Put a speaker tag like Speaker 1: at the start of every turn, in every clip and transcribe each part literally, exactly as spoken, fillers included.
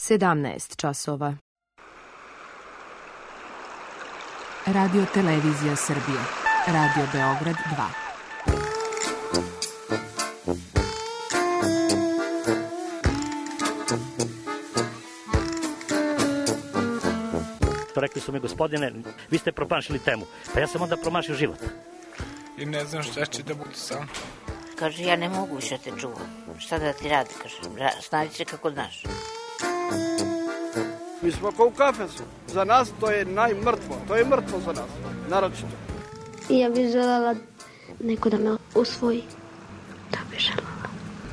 Speaker 1: sedamnaest časova.
Speaker 2: Radio Televizija Srbije. Radio Beograd dva.
Speaker 3: Rekli su mi, gospodine, vi ste promašili temu. Pa ja sam onda promašio život.
Speaker 4: I ne znam šta će da bude sam.
Speaker 5: Kaže, ja ne mogu više te čuvam. Šta da ti radi, kaže, snađi se kako znaš.
Speaker 6: Mi smo kao u kafesu. Za nas to je najmrtvo. To je mrtvo za nas, naročito.
Speaker 7: I ja bih željela neko da me usvoji. Da bih željela.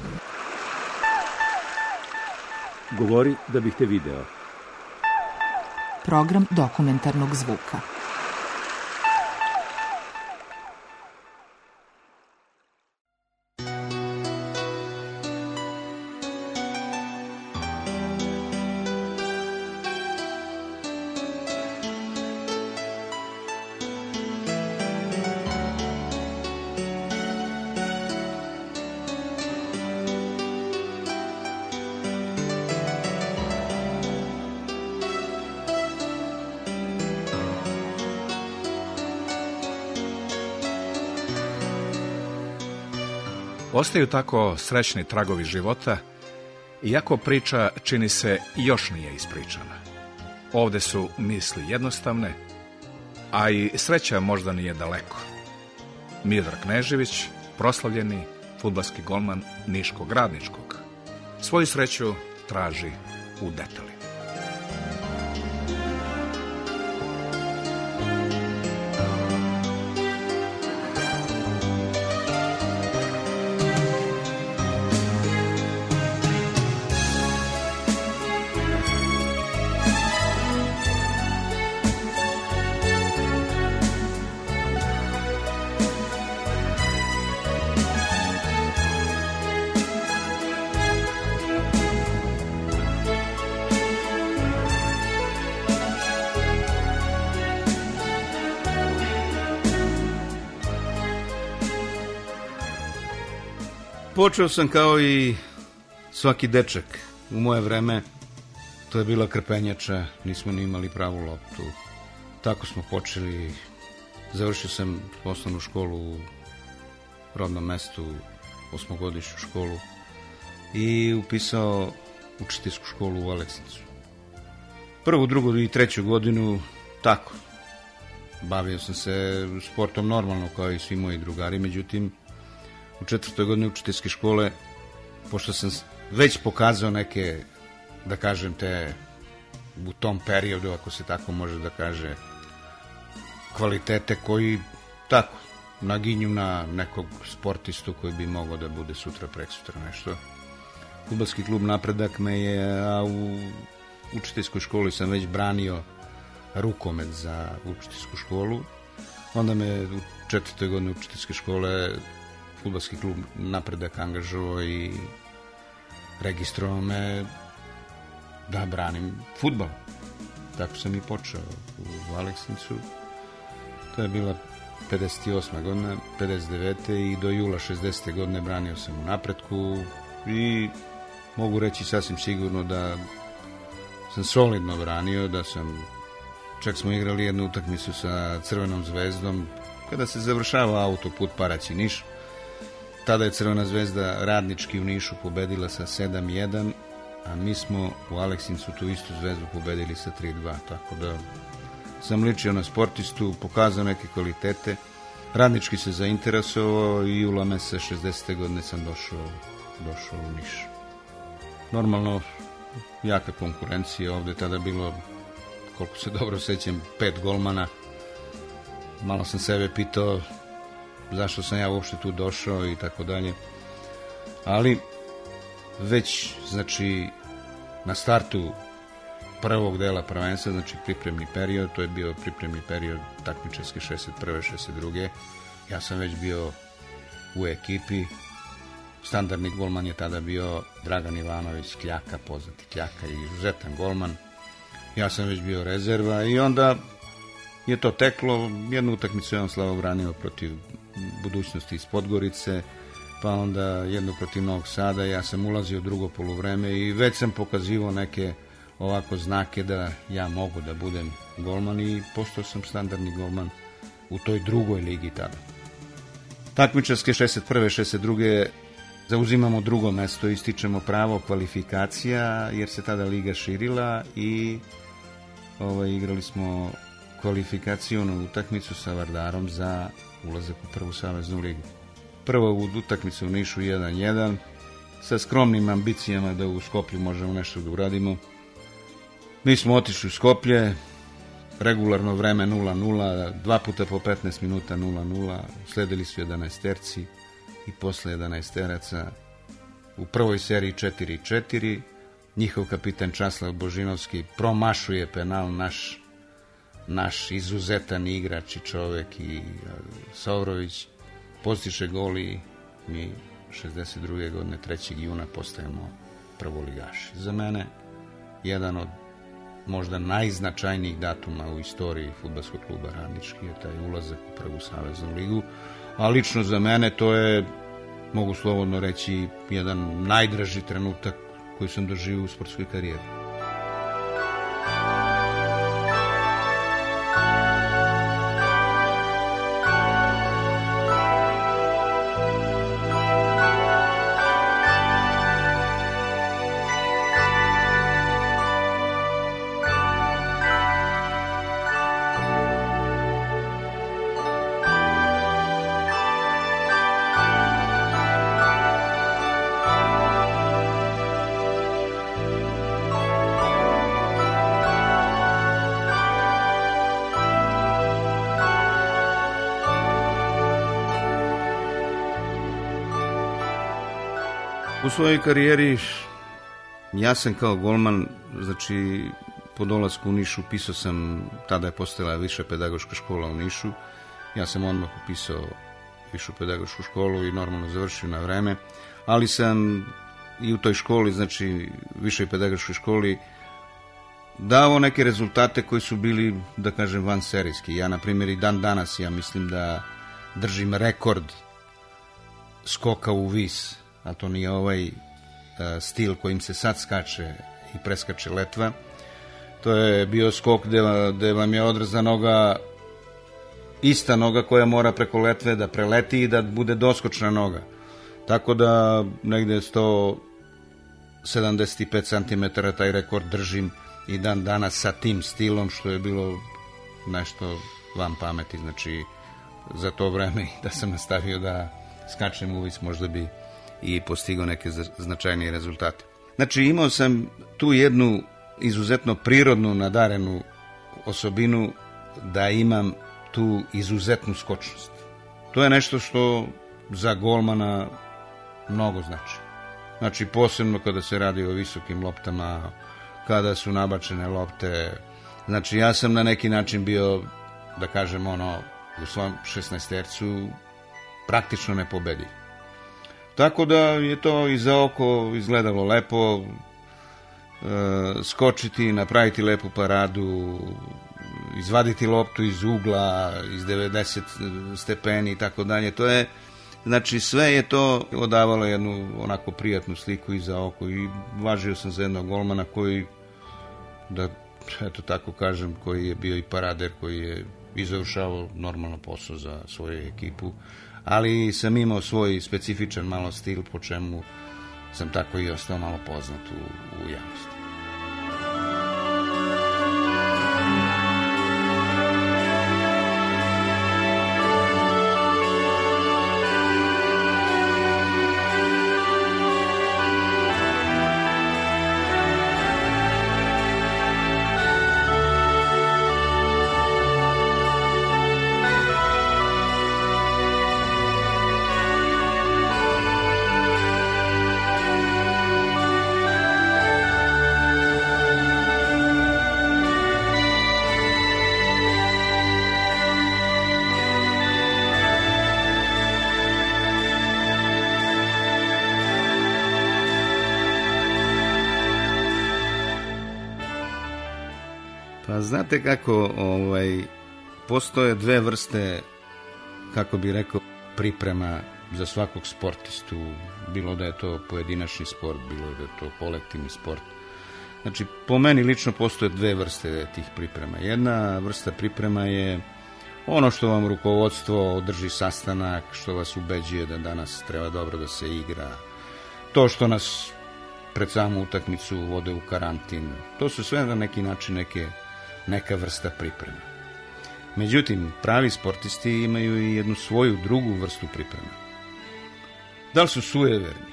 Speaker 8: Govori da bih te video.
Speaker 2: Program dokumentarnog zvuka.
Speaker 9: Ostaju tako srećni tragovi života, iako priča, čini se, još nije ispričana. Ovde su misli jednostavne, a i sreća možda nije daleko. Miodrag Knežević, proslavljeni fudbalski golman Niškog Radničkog, svoju sreću traži u detaljima.
Speaker 10: Počeo sam kao i svaki dečak. U moje vreme to je bila krpenjača, nismo ni imali pravu loptu. Tako smo počeli. Završio sam osnovnu školu u rodnom mestu, osmogodišnju školu, i upisao učiteljsku školu u Aleksincu. Prvu, drugu i treću godinu tako. Bavio sam se sportom normalno kao i svi moji drugari, međutim u četvrtoj godini učiteljske škole, pošto sam već pokazao neke, da kažem, te u tom periodu, ako se tako može da kaže, kvalitete koji tako naginju na nekog sportistu koji bi mogao da bude sutra, preksutra nešto. Fudbalski klub Napredak me je, a u učiteljskoj školi sam već branio rukomet za učiteljsku školu. Onda me u četvrtoj godini učiteljske škole fudbalski klub Napredak angažovao i registrovao me da branim fudbal. Tako sam i počeo u Aleksincu. To je bila pedeset osma godina, pedeset devete i do jula šezdesete godine branio sam u Napretku i mogu reći sasvim sigurno da sam solidno branio, da sam, čak smo igrali jednu utakmicu sa Crvenom zvezdom kada se završava autoput Paraćin-Niš. Tada je Crvena zvezda Radnički u Nišu pobedila sa sedam jedan, a mi smo u Aleksincu tu istu zvezdu pobedili sa tri dva, tako da sam ličio na sportistu, pokazao neke kvalitete. Radnički se zainteresovao i jula meseca šezdesete godine sam došao, došao u Niš. Normalno, jaka konkurencija, ovde tada bilo, koliko se dobro sećam, pet golmana. Malo sam sebe pitao zašto sam ja uopšte tu došao i tako dalje. Ali već, znači, na startu prvog dela prvenstva, znači pripremni period, to je bio pripremni period takmičarske šezdeset prve šezdeset druge Ja sam već bio u ekipi. Standardni golman je tada bio Dragan Ivanović Kljaka, poznati Kljaka i izuzetan golman. Ja sam već bio rezerva i onda je to teklo. Jednu utakmicu je on Slavo branio protiv Budućnosti iz Podgorice, pa onda jednu protiv Novog Sada. Ja sam ulazio u drugo poluvreme i već sam pokazivao neke ovako znake da ja mogu da budem golman i postao sam standardni golman u toj drugoj ligi tada. Takmičarske šezdeset prve šezdeset druge zauzimamo drugo mesto, ističemo pravo kvalifikacija jer se tada liga širila i ovaj, igrali smo kvalifikacionu utakmicu sa Vardarom za ulazak u prvu saveznu ligu. Prva utakmica u Nišu jedan jedan, sa skromnim ambicijama da u Skoplju možemo nešto da uradimo. Mi smo otišli u Skoplje, regularno vreme nula nula, dva puta po petnaest minuta nula nula, sledili su jedanaesterci i posle jedanaesteraca u prvoj seriji četiri četiri. Njihov kapitan Časlav Božinovski promašuje penal, naš, naš izuzetan igrač i čovek i Savrović postiže gol i mi šezdeset druge godine trećeg juna postajemo prvoligaši. Za mene jedan od možda najznačajnijih datuma u istoriji fudbalskog kluba Radnički je taj ulazak u prvu saveznu ligu, a lično za mene to je, mogu slobodno reći, jedan najdraži trenutak koji sam doživio u sportskoj karijeri. U svojoj karijeri ja sam kao golman, znači po dolasku u Niš upisao sam, tada je postojala viša pedagoška škola u Nišu, ja sam odmah upisao višu pedagošku školu i normalno završio na vreme, ali sam i u toj školi, znači višoj pedagoškoj školi, dao neke rezultate koji su bili, da kažem, vanserijski. Ja, na primjer, i dan danas, ja mislim da držim rekord skoka u vis, a to nije ovaj stil kojim se sad skače i preskače letva. To je bio skok gde, gde vam je odraza noga, ista noga koja mora preko letve da preleti i da bude doskočna noga. Tako da negde sto sedamdeset pet centimetara taj rekord držim i dan danas sa tim stilom, što je bilo nešto van pameti. Znači, za to vreme da sam nastavio da skačem u vis, možda bi i postigao neke značajnije rezultate. Znači, imao sam tu jednu izuzetno prirodnu nadarenu osobinu da imam tu izuzetnu skočnost. To je nešto što za golmana mnogo znači. Znači, posebno kada se radi o visokim loptama, kada su nabačene lopte. Znači, ja sam na neki način bio, da kažem, ono, u svom šesnaestercu praktično nepobediv. Tako da je to i za oko izgledalo lepo, e, skočiti, napraviti lepu paradu, izvaditi loptu iz ugla, iz devedeset stepeni i tako dalje. To je, znači, sve je to odavalo jednu onako prijatnu sliku i za oko i važio sam za jednog golmana koji, da eto tako kažem, koji je bio i parader, koji je izvršavao normalno posao za svoju ekipu, ali sam imao svoj specifičan malo stil, po čemu sam tako i ostao malo poznat u, u javnosti. Pa znate kako, ovaj, postoje dve vrste, kako bi rekao, priprema za svakog sportistu, bilo da je to pojedinačni sport, bilo da je to kolektivni sport. Znači, po meni lično postoje dve vrste tih priprema. Jedna vrsta priprema je ono što vam rukovodstvo održi sastanak, što vas ubeđuje da danas treba dobro da se igra, to što nas pred samu utakmicu vode u karantin, to su sve na neki način neke, neka vrsta pripreme. Međutim, pravi sportisti imaju i jednu svoju drugu vrstu pripreme. Da li su sujeverni?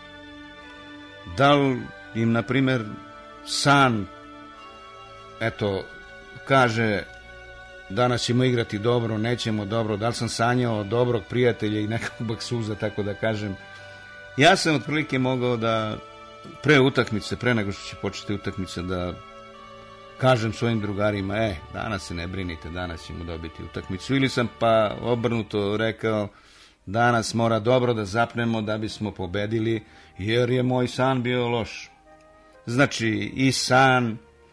Speaker 10: Da li im, na primjer, san, eto, kaže danas ćemo igrati dobro, nećemo dobro, da li sam sanjao dobrog prijatelja i nekog baksuza, tako da kažem. Ja sam otprilike mogao da pre utakmice, pre nego što će početi utakmice, da kažem svojim drugarima, e, danas se ne brinite, danas ćemo dobiti utakmicu. Ili sam pa obrnuto rekao, danas mora dobro da zapnemo da bismo pobedili, jer je moj san bio loš. Znači, i san,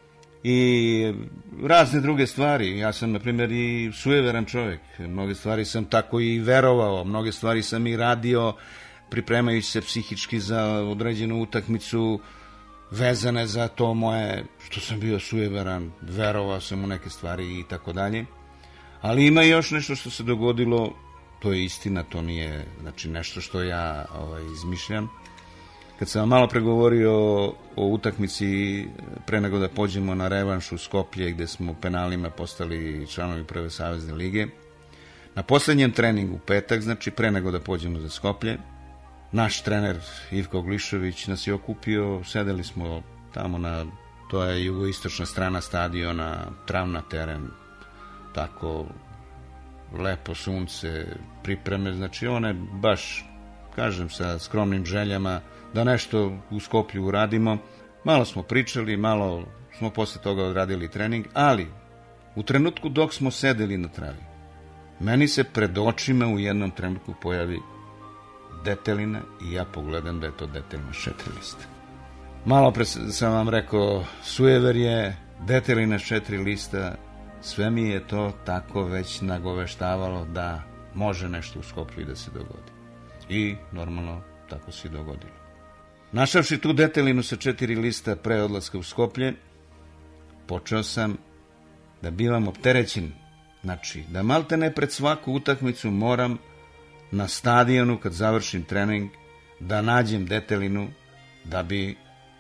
Speaker 10: i razne druge stvari. Ja sam, na primjer, i sujeveran čovjek. Mnoge stvari sam tako i verovao, mnoge stvari sam i radio, pripremajući se psihički za određenu utakmicu, vezane za to moje, što sam bio sujeveran, verovao sam u neke stvari i tako dalje. Ali ima još nešto što se dogodilo, to je istina, to nije, znači, nešto što ja ovaj, izmišljam. Kad sam vam malo pregovorio o, o utakmici pre nego da pođemo na revanš u Skoplje, gde smo penalima postali članovi prve savezne lige, na poslednjem treningu u petak, znači pre nego da pođemo za Skoplje, naš trener Ivko Glišović nas je okupio, sedeli smo tamo na, to je jugoistočna strana stadiona, travna teren, tako lepo sunce, pripreme, znači one baš, kažem, sa skromnim željama da nešto u Skoplju uradimo. Malo smo pričali, malo smo posle toga odradili trening, ali u trenutku dok smo sedeli na travi, meni se pred očima u jednom trenutku pojavi detelina i ja pogledam da je to detelina s četiri lista. Malo pre sam vam rekao, sujever je, detelina s četiri lista, sve mi je to tako već nagoveštavalo da može nešto u Skoplju da se dogodi. I normalno tako se i dogodilo. Našavši tu detelinu sa četiri lista pre odlaska u Skoplje, počeo sam da bivam opterećen. Znači, da malte ne pred svaku utakmicu moram na stadionu, kad završim trening, da nađem detelinu da bi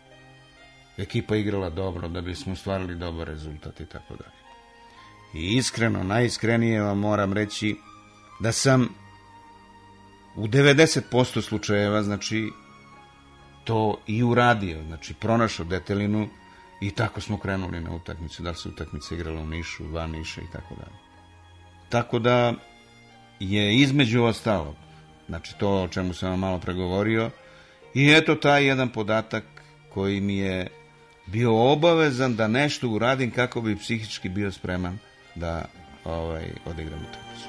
Speaker 10: ekipa igrala dobro, da bismo stvarili dobar rezultat i tako dalje. I iskreno, najiskrenije vam moram reći da sam u devedeset posto slučajeva, znači, to i uradio, znači pronašao detelinu i tako smo krenuli na utakmicu, da li se utakmica igrala u Nišu, van Niša i tako dalje. Tako da je između ostalog, znači to o čemu sam vam malo pregovorio, i eto taj jedan podatak koji mi je bio obavezan da nešto uradim kako bi psihički bio spreman da ovaj, odigram utakmicu.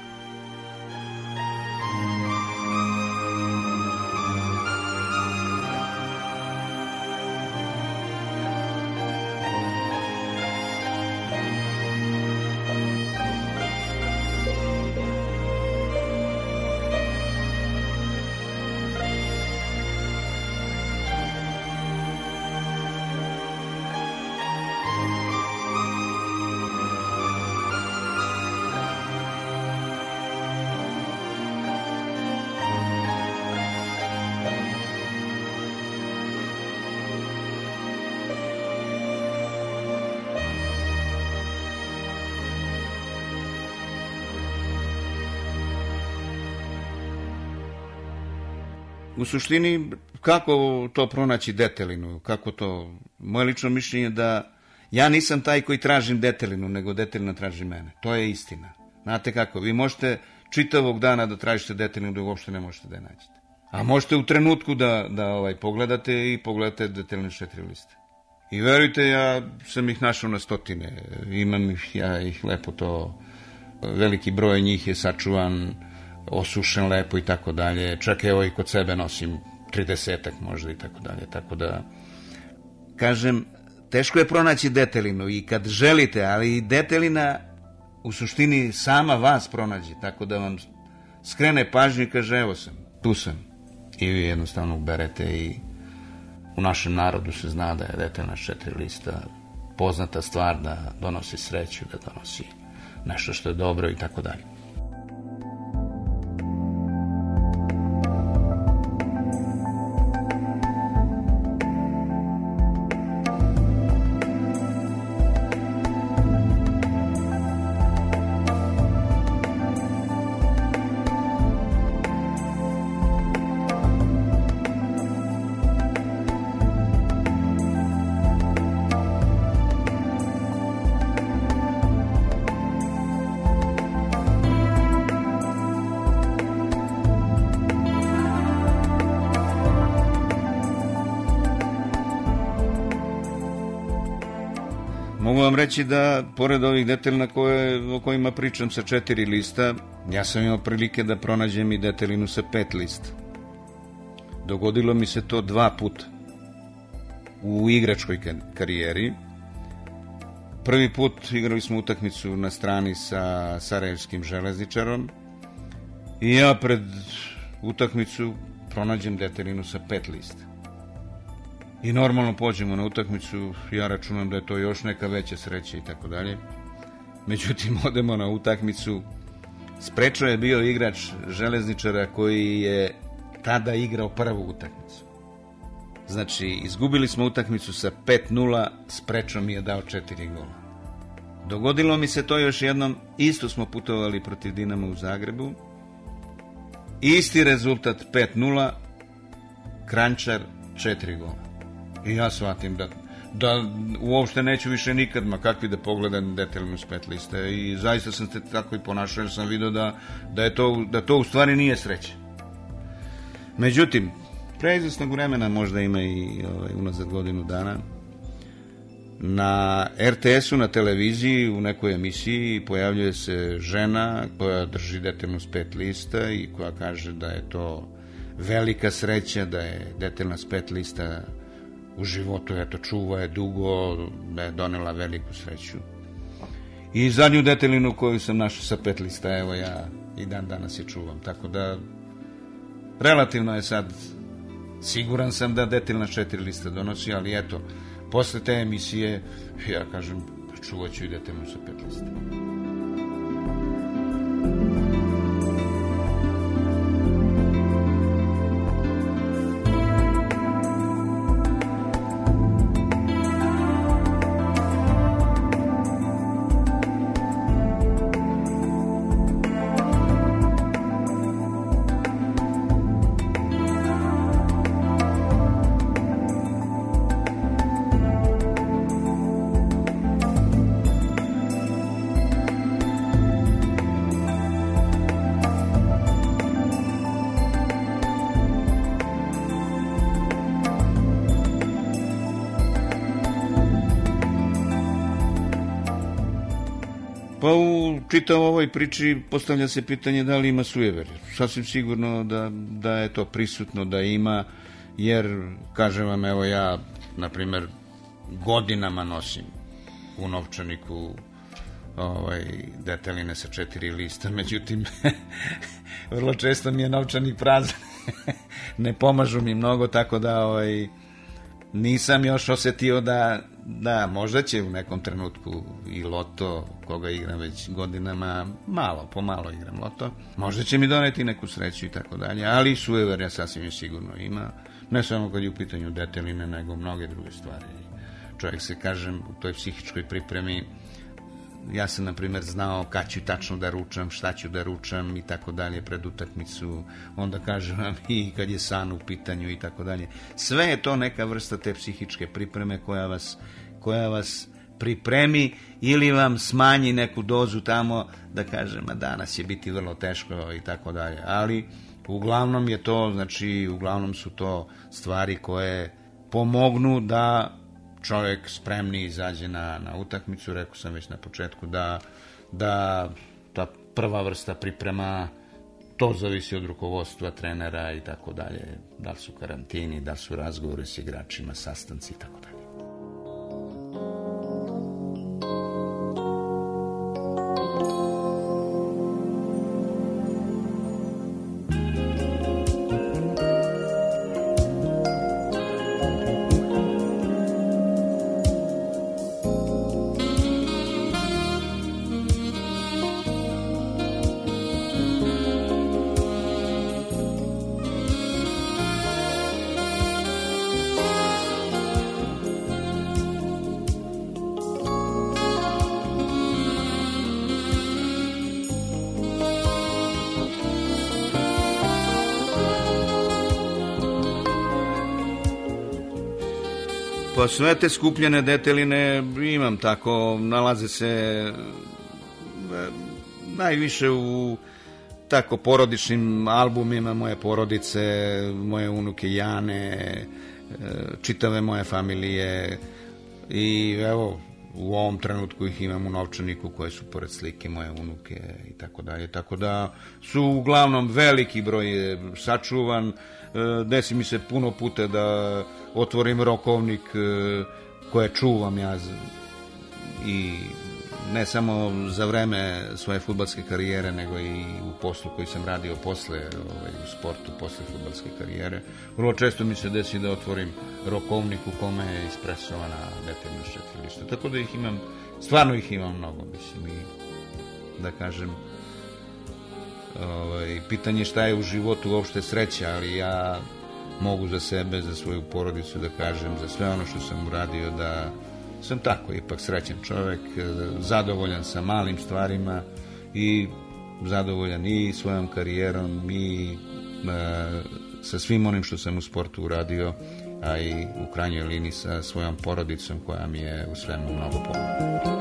Speaker 10: U suštini, kako to pronaći detelinu, kako to, moje lično mišljenje je da ja nisam taj koji tražim detelinu, nego detelina traži mene. To je istina. Znate kako, vi možete čitavog dana da tražite detelinu da uopšte ne možete da je nađete. A možete u trenutku da, da ovaj, pogledate i pogledate detelinu četiri liste. I verujte, ja sam ih našao na stotine, imam ih, ja ih lepo to, veliki broj njih je sačuvan, osušen lepo i tako dalje. Čak evo i kod sebe nosim tridesetak možda i tako dalje. Tako da, kažem, teško je pronaći detelinu i kad želite, ali i detelina u suštini sama vas pronađe, tako da vam skrene pažnju i kaže evo sam, tu sam. I vi jednostavno uberete i u našem narodu se zna da je detaljna četiri lista poznata stvar, da donosi sreću, da donosi nešto što je dobro i tako dalje. Mogu vam reći da, pored ovih detelina koje, o kojima pričam sa četiri lista, ja sam imao prilike da pronađem i detelinu sa pet lista. Dogodilo mi se to dva puta u igračkoj karijeri. Prvi put igrali smo utakmicu na strani sa Sarajevskim železničarom i ja pred utakmicu pronađem detelinu sa pet lista. I normalno pođemo na utakmicu, ja računam da je to još neka veća sreća i tako dalje. Međutim, odemo na utakmicu, sprečao je bio igrač železničara koji je tada igrao prvu utakmicu. Znači, izgubili smo utakmicu sa pet nula, sprečao mi je dao četiri gola. Dogodilo mi se to još jednom, isto smo putovali protiv Dinama u Zagrebu. Isti rezultat pet nula, Kranjčar četiri gola. I ja shvatim da, da uopšte neću više nikad, ma kakvi da pogledam detaljno s pet liste. I zaista sam se tako i ponašao, jer sam vidio da, da, je to, da to u stvari nije sreća. Međutim, pre izvesnog vremena, možda ima i ovaj, unazad godinu dana, na er te esu, na televiziji, u nekoj emisiji pojavljuje se žena koja drži detaljno s pet lista i koja kaže da je to velika sreća, da je detaljna s pet lista u životu, eto, čuva je dugo, da je donela veliku sreću. I zadnju detaljinu koju sam našao sa pet lista, evo ja i dan danas je čuvam. Tako da, relativno je sad, siguran sam da detaljna četiri lista donosi, ali eto, posle te emisije, ja kažem, čuvat ću i detaljnu sa pet lista. Pa u čitav ovoj priči postavlja se pitanje da li ima sujeverja. Sasvim sigurno da, da je to prisutno, da ima, jer, kažem vam, evo ja, na primer, godinama nosim u novčaniku ovaj, detaljine sa četiri lista, međutim, vrlo često mi je novčanik prazan, ne pomažu mi mnogo, tako da ovaj, nisam još osetio da, da možda će u nekom trenutku i loto, koga igram već godinama, malo, pomalo igram loto, možda će mi doneti neku sreću i tako dalje, ali sujeverja sasvim je sigurno ima, ne samo kad je u pitanju detaljine, nego mnoge druge stvari. Čovjek se, kažem, u toj psihičkoj pripremi, ja sam, na primjer, znao kad ću tačno da ručam, šta ću da ručam i tako dalje pred utakmicu, onda kažem vam i kad je san u pitanju i tako dalje. Sve je to neka vrsta te psihičke pripreme koja vas, koja vas pripremi ili vam smanji neku dozu tamo da kažem, a danas će biti vrlo teško i tako dalje. Ali uglavnom je to, znači, uglavnom su to stvari koje pomognu da čovjek spremni izađe na, na utakmicu. Rekao sam već na početku da, da ta prva vrsta priprema, to zavisi od rukovodstva, trenera i tako dalje, da li su karantini, da li su razgovori s igračima, sastanci i tako dalje. Pa sve te skupljene deteline imam tako, nalaze se e, najviše u tako porodičnim albumima moje porodice, moje unuke Jane, e, čitave moje familije i evo u ovom trenutku ih imam u novčaniku koje su pored slike moje unuke i tako dalje, tako da su uglavnom veliki broj je sačuvan. Desi mi se puno puta da otvorim rokovnik koje čuvam ja i ne samo za vreme svoje fudbalske karijere, nego i u poslu koji sam radio posle, ovaj, u sportu posle fudbalske karijere. Vrlo često mi se desi da otvorim rokovnik u kome je ispresovana detaljna četiri lista. Tako da ih imam, stvarno ih imam mnogo, mislim, i da kažem, ovaj, pitanje šta je u životu uopšte sreća, ali ja mogu za sebe, za svoju porodicu da kažem, za sve ono što sam uradio, da sam tako ipak srećan čovek, zadovoljan sa malim stvarima i zadovoljan i svojom karijerom i e, sa svim onim što sam u sportu uradio, a i u krajnjoj liniji sa svojom porodicom koja mi je u svemu mnogo pomogla.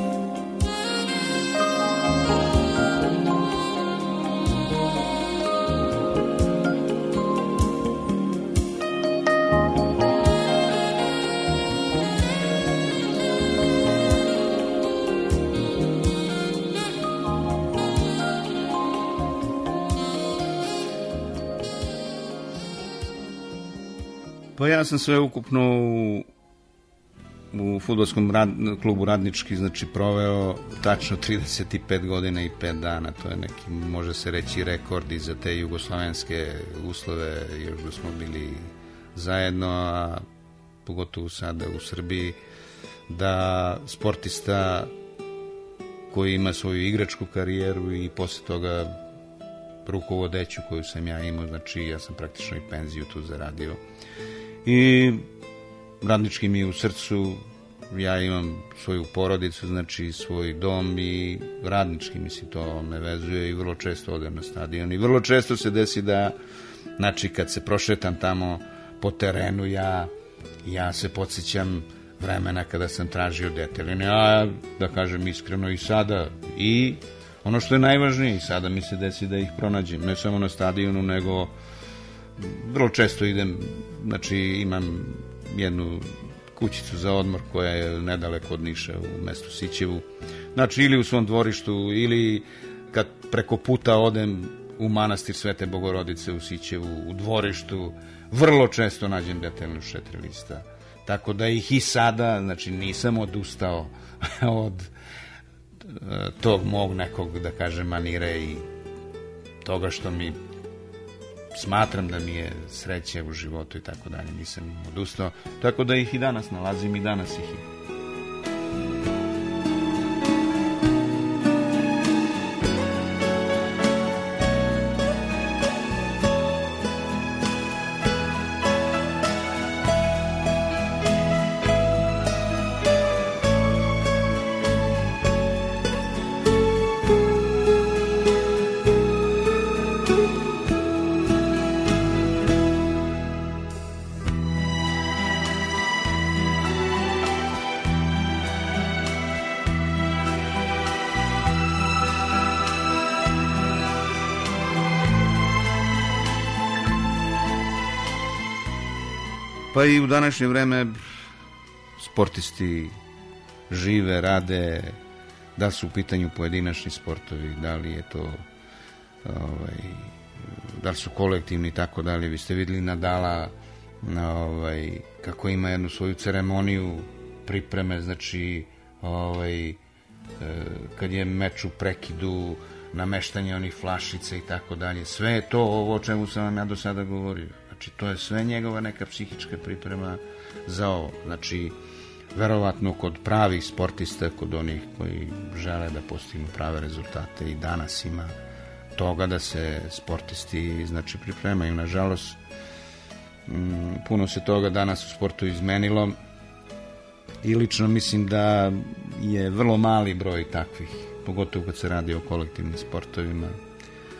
Speaker 10: Pa ja sam sve ukupno u, u fudbalskom rad, klubu Radnički, znači proveo tačno trideset pet godina i pet dana. To je neki, može se reći, rekord i za te jugoslovenske uslove, još da smo bili zajedno, a pogotovo sada u Srbiji, da sportista koji ima svoju igračku karijeru i posle toga rukovodeću koju sam ja imao, znači ja sam praktično i penziju tu zaradio. I Radnički mi je u srcu, ja imam svoju porodicu, znači svoj dom i Radnički mi se to me vezuje i vrlo često odem na stadion i vrlo često se desi da, znači kad se prošetam tamo po terenu, ja, ja se podsjećam vremena kada sam tražio deteline, a da kažem iskreno i sada, i ono što je najvažnije, i sada mi se desi da ih pronađem, ne samo na stadionu, nego vrlo često idem, znači imam jednu kućicu za odmor koja je nedaleko od Niša u mestu Sićevu, znači ili u svom dvorištu ili kad preko puta odem u manastir Svete Bogorodice u Sićevu, u dvorištu, vrlo često nađem detaljnu četiri lista, tako da ih i sada, znači nisam odustao od tog mog nekog, da kažem, manire i toga što mi smatram da mi je sreće u životu i tako dalje, nisam odustao, tako da ih i danas nalazim i danas ih imam. Pa i u današnje vreme sportisti žive, rade, da su u pitanju pojedinačni sportovi, da li je to ovaj, da li su kolektivni i tako dalje. Vi ste videli Nadala ovaj, kako ima jednu svoju ceremoniju pripreme, znači ovaj, kad je meč u prekidu, nameštanje onih flašica i tako dalje. Sve je to ovo o čemu sam vam ja do sada govorio. Znači, to je sve njegova neka psihička priprema za ovo. Znači, verovatno kod pravih sportista, kod onih koji žele da postignu prave rezultate, i danas ima toga da se sportisti, znači, pripremaju. Nažalost, puno se toga danas u sportu izmenilo i lično mislim da je vrlo mali broj takvih, pogotovo kad se radi o kolektivnim sportovima.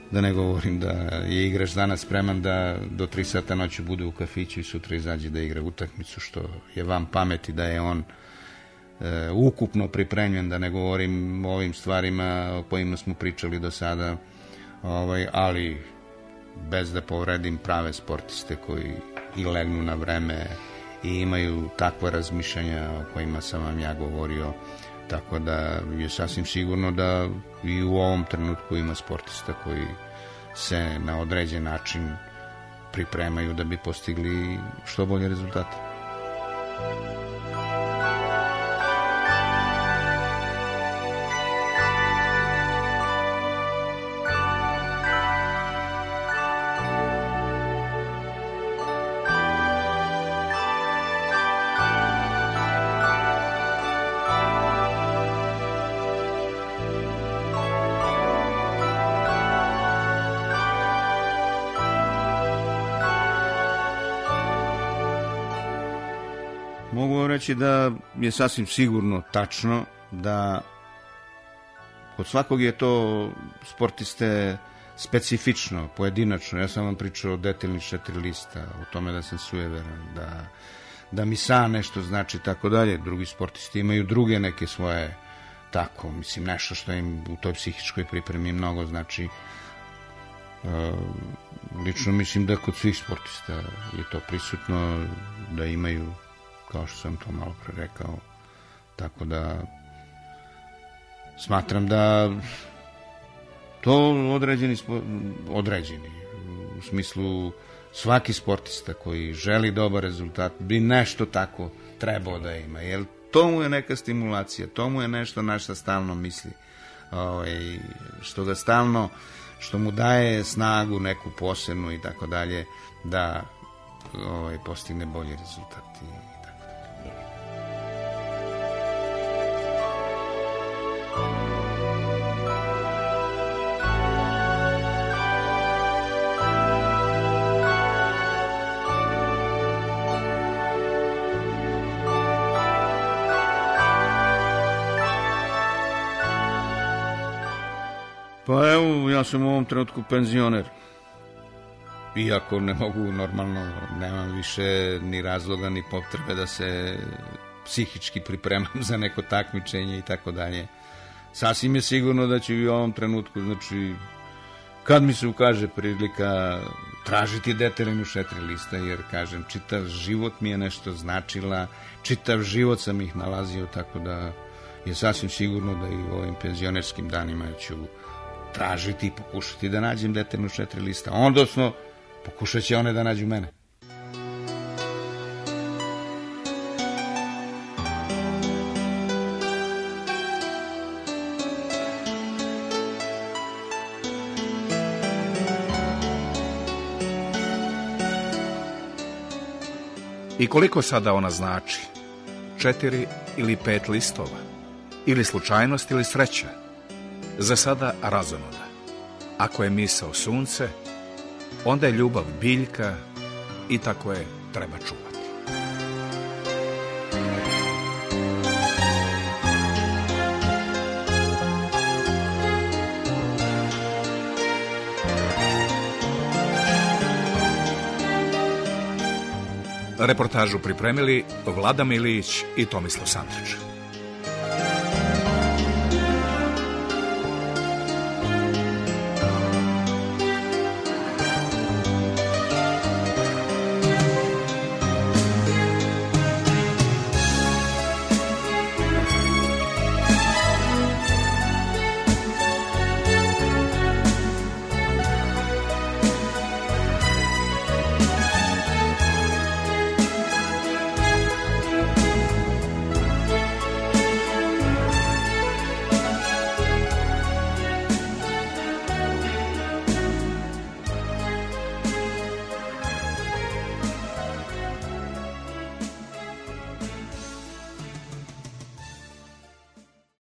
Speaker 10: Da ne govorim da je igrač danas spreman da do tri sata noći bude u kafiću i sutra izađe da igra utakmicu, što je van pameti, da je on e, ukupno pripremljen, da ne govorim o ovim stvarima o kojima smo pričali do sada, ovaj, ali bez da povredim prave sportiste koji i legnu na vreme i imaju takva razmišljanja o kojima sam vam ja govorio, tako da je sasvim sigurno da i u ovom trenutku ima sportista koji se na određen način pripremaju da bi postigli što bolje rezultate. Mogu reći da je sasvim sigurno tačno da kod svakog je to sportiste specifično, pojedinačno. Ja sam vam pričao o detaljnih četiri lista, o tome da sam sujeveran, da, da mi san nešto znači, tako dalje. Drugi sportisti imaju druge neke svoje, tako, mislim, nešto što im u toj psihičkoj pripremi mnogo znači. E, lično mislim da kod svih sportista je to prisutno, da imaju, kao što sam to malo pre rekao, tako da smatram da to određeni, određeni u smislu svaki sportista koji želi dobar rezultat bi nešto tako trebao da ima, jer to mu je neka stimulacija, to mu je nešto na što stalno misli, ovaj, što ga stalno, što mu daje snagu neku posebnu i tako dalje, da ovaj, postigne bolji rezultat. Pa evo, ja sam u ovom trenutku penzioner. Iako ne mogu normalno, nemam više ni razloga ni potrebe da se psihički pripremam za neko takmičenje i tako dalje. Sasvim je sigurno da ću i u ovom trenutku, znači, kad mi se ukaže prilika, tražiti detaljnu četiri lista, jer, kažem, čitav život mi je nešto značila, čitav život sam ih nalazio, tako da je sasvim sigurno da i u ovim penzionerskim danima ću tražiti i pokušati da nađem detaljnu četiri lista. Odnosno, pokušat će one da nađu mene.
Speaker 9: I koliko sada ona znači? Četiri ili pet listova? Ili slučajnost ili sreća? Za sada razonoda. Ako je misao sunce, onda je ljubav biljka i tako je treba čuvati. Reportažu pripremili Vlada Milić i Tomislav Sandrić.